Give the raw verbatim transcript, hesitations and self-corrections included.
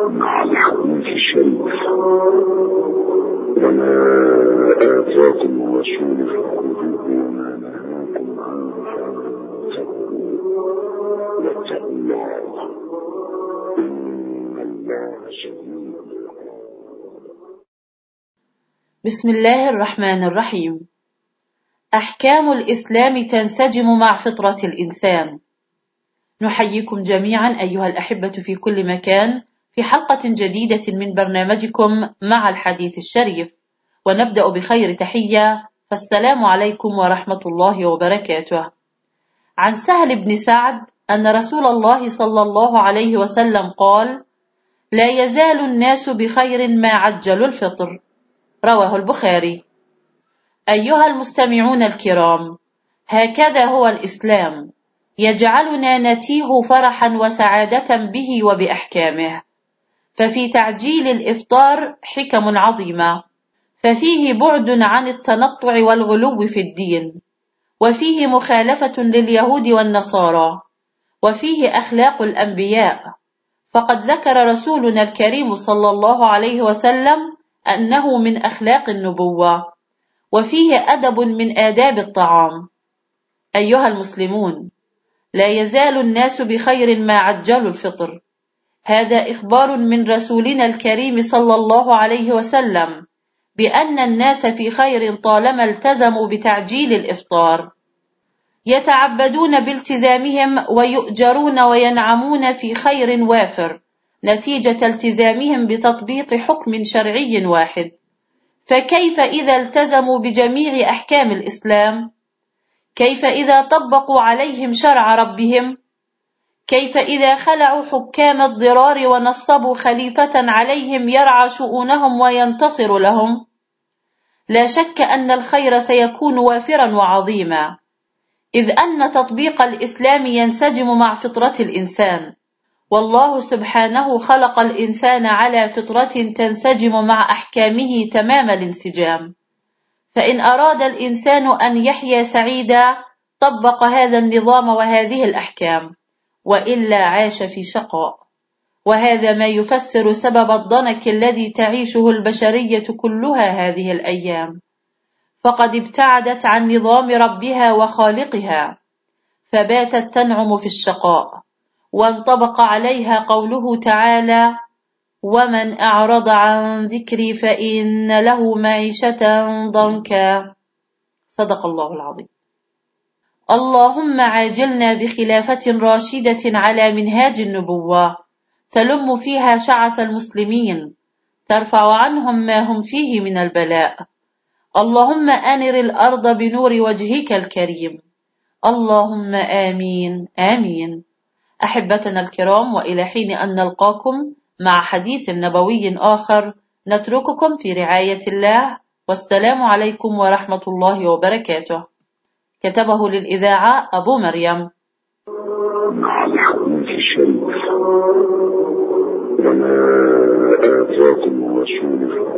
مع الحديث الشريف. وما آتاكم الرسول فخذوه وما نهاكم عنه فانتهوا واتقوا الله إن الله شديد العقاب. بسم الله الرحمن الرحيم. أحكام الإسلام تنسجم مع فطرة الإنسان. نحييكم جميعا أيها الأحبة في كل مكان في حلقة جديدة من برنامجكم مع الحديث الشريف، ونبدأ بخير تحية، فالسلام عليكم ورحمة الله وبركاته. عن سهل بن سعد أن رسول الله صلى الله عليه وسلم قال: لا يزال الناس بخير ما عجلوا الفطر. رواه البخاري. أيها المستمعون الكرام، هكذا هو الإسلام، يجعلنا نتيه فرحا وسعادة به وبأحكامه. ففي تعجيل الإفطار حكم عظيمة، ففيه بعد عن التنطع والغلو في الدين، وفيه مخالفة لليهود والنصارى، وفيه أخلاق الأنبياء. فقد ذكر رسولنا الكريم صلى الله عليه وسلم أنه من أخلاق النبوة، وفيه أدب من آداب الطعام. أيها المسلمون، لا يزال الناس بخير ما عجلوا الفطر. هذا إخبار من رسولنا الكريم صلى الله عليه وسلم بأن الناس في خير طالما التزموا بتعجيل الإفطار. يتعبدون بالتزامهم ويؤجرون وينعمون في خير وافر نتيجة التزامهم بتطبيق حكم شرعي واحد. فكيف إذا التزموا بجميع أحكام الإسلام؟ كيف إذا طبقوا عليهم شرع ربهم؟ كيف إذا خلعوا حكام الضرار ونصبوا خليفة عليهم يرعى شؤونهم وينتصر لهم؟ لا شك أن الخير سيكون وافرا وعظيما، إذ أن تطبيق الإسلام ينسجم مع فطرة الإنسان، والله سبحانه خلق الإنسان على فطرة تنسجم مع أحكامه تمام الانسجام. فإن أراد الإنسان أن يحيا سعيدا طبق هذا النظام وهذه الأحكام، وإلا عاش في شقاء. وهذا ما يفسر سبب الضنك الذي تعيشه البشرية كلها هذه الأيام، فقد ابتعدت عن نظام ربها وخالقها، فباتت تنعم في الشقاء، وانطبق عليها قوله تعالى: ومن أعرض عن ذكري فإن له معيشة ضنكا. صدق الله العظيم. اللهم عاجلنا بخلافة راشدة على منهاج النبوة، تلم فيها شعث المسلمين، ترفع عنهم ما هم فيه من البلاء. اللهم أنر الأرض بنور وجهك الكريم. اللهم آمين آمين. أحبتنا الكرام، وإلى حين أن نلقاكم مع حديث نبوي آخر، نترككم في رعاية الله، والسلام عليكم ورحمة الله وبركاته. كتبه للإذاعة أبو مريم. مع الحديث الشريف. وما آتاكم الرسول